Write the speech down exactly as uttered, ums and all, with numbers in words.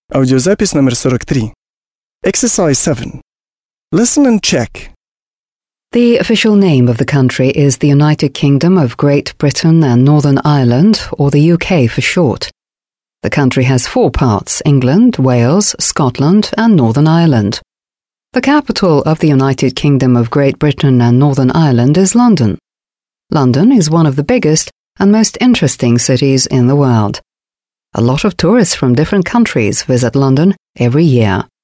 Аудиозапись номер сорок три. Exercise seven. Listen and check. The official name of the country is the United Kingdom of Great Britain and Northern Ireland, or the U K for short. The country has four parts: England, Wales, Scotland, and Northern Ireland. The capital of the United Kingdom of Great Britain and Northern Ireland is London. London is one of the biggest and most interesting cities in the world. A lot of tourists from different countries visit London every year.